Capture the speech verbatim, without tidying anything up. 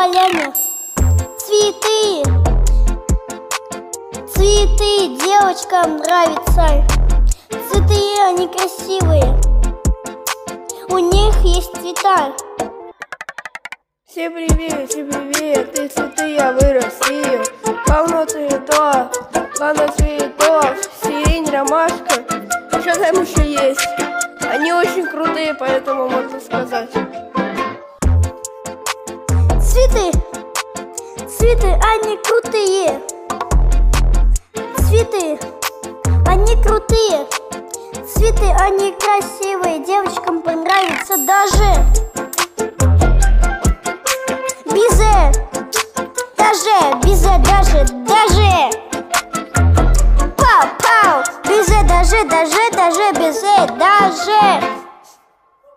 поляне цветы. Цветы девочкам нравятся. Цветы, они красивые. У них есть цвета. Всем привет, всем привет, и цветы я вырастил. Полно цветов, полно цветов, сирень, ромашка. Что там еще есть? Они очень крутые, поэтому можно сказать. Цветы, цветы, они крутые. Цветы, они крутые. Цветы, они красивые, девочкам понравится даже. Бизе, даже, бизе, даже, даже. Пау, пау, бизе, даже, даже, даже, бизе, даже.